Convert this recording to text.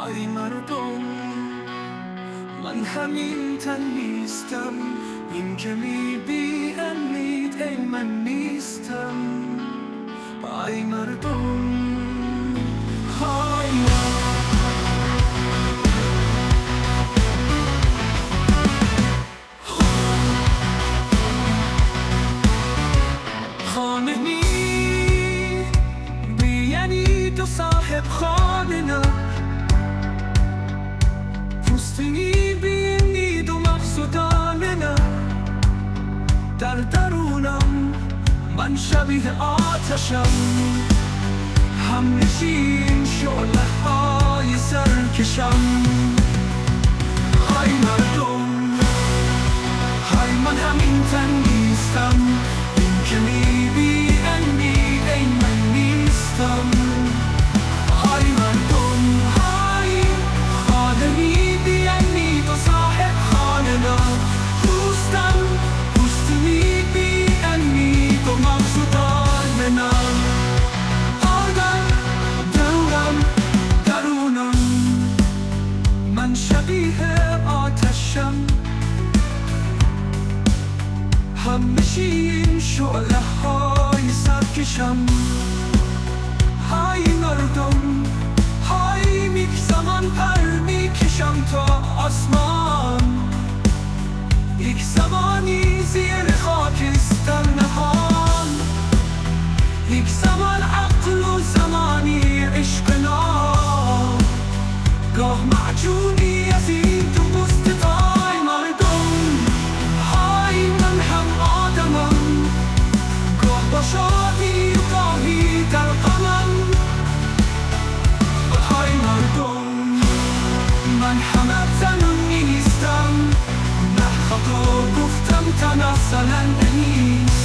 های مردم، من همین تن نیستم، این که میبینید ای من نیستم. های مردم، های خانه می بیانید و صاحب خانه نه، پوستینی بینید و مقصودانه نه. در درونم من شبیه آتشم، هم نشین شعله های سرکشم. های مردم، های من همین تن نیستم، این که میبینید ای من نیستم. های مردم، های خانه میبینید و صاحب خانه نه، پوست میبینید و مقصودانه نه. آدم درونم من شبیه آتشم، هم نشین شعله های سرکشم. های مردم، های یک زمان پر میکشم تا آسمان، یک زمانی زیر خاکستر نهان، یک زمان عقل و زمانی عشق نام، گاه معجونی از این دو بسته. های مردم، های من هم آدمم، گاه با شادی و گاهی در غمم. های مردم، من همه تن نیستم، نه خدا گفتم تا مثلا نیست.